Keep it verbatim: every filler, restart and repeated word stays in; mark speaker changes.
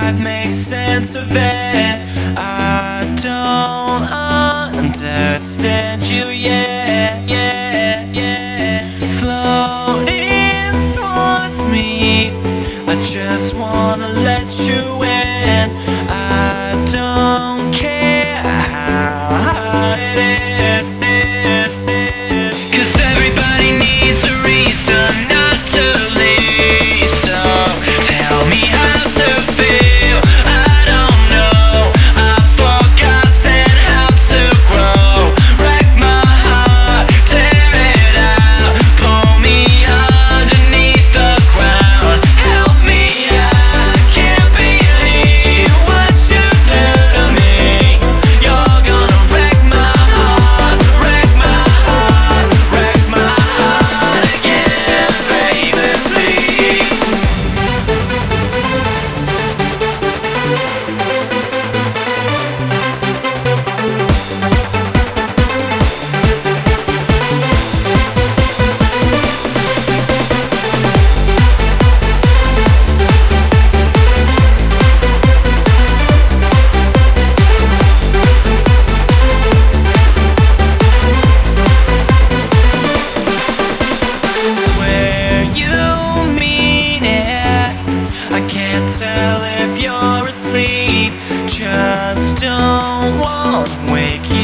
Speaker 1: try to make sense of it. I don't understand you yet. Yeah, yeah. Floating towards me, I just wanna let you in. I don't care how hard it is, 'cause everybody needs a reason not to leave. So tell me how to feel. I don't know, I've forgotten how to grow. Wreck my heart, tear it out, pull me underneath the ground. Help me, I can't believe what you do to me. You're gonna wreck my heart, wreck my heart, wreck my heart again, baby, please. Swear you mean it. I can't tell if you're asleep. Just don't want to wake you